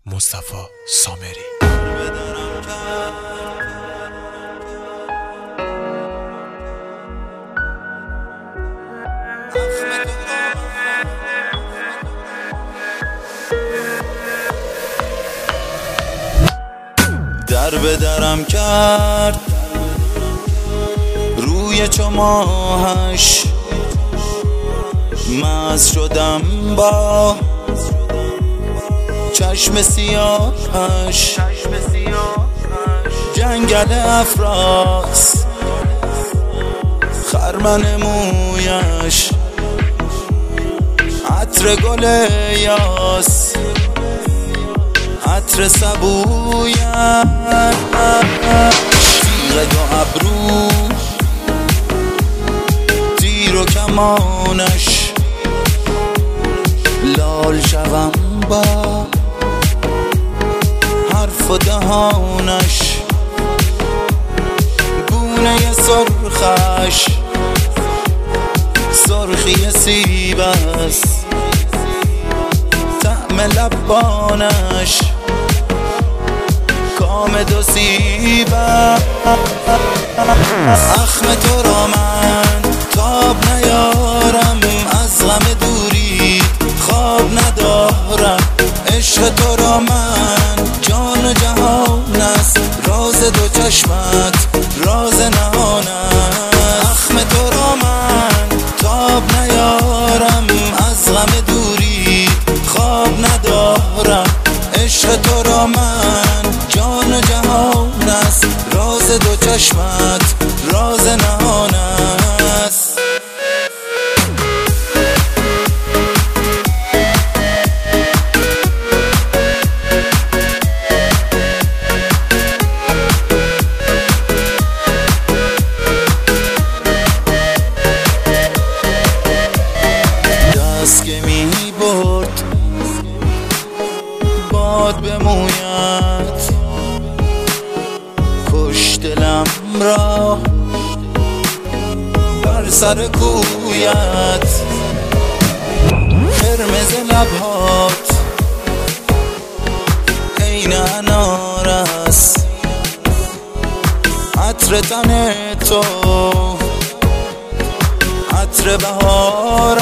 مصطفی سامری. در به درم کرد روی چماهش، مست شدم با چشم سیاهش. جنگل افراس خرمن مویش، عطر گل یاس، عطر سبویش، تیغ دو ابرو، تیر و کمانش. لال شوم با حرف و دهانش، گونه سرخش سرخی سیب است، طعم لبانش کام دو سیب است. اخم تو را من تاب نیارم، از غم دوری خواب ندارم. عشق تو را من جان و جهان است، راز دو چشمت راز نهان است. اخم تو را من تاب نیارم، از غم دوری خواب ندارم. عشق تو را من جان و جهان است، راز دو چشمت راز نهان است. دست که می برد باد به مویت، کش دلم را بر سر کویت. قرمز لبهات عین انار است، عطر تن تو عطر بهار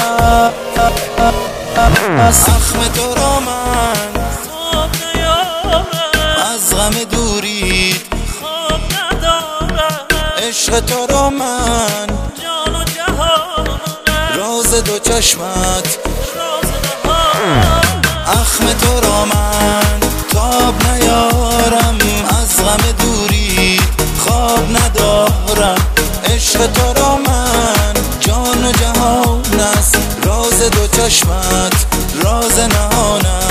است. اخم تو را من خواب نیارم، از غم دوری خواب ندارم. عشق تو را من جان و جهان است، راز دو چشمت راز نهان. اخم تو را من تاب نیارم، از غم دوری خواب ندارم. عشق تو را من جان و جهان است، راز دو چشمت راز نهان است.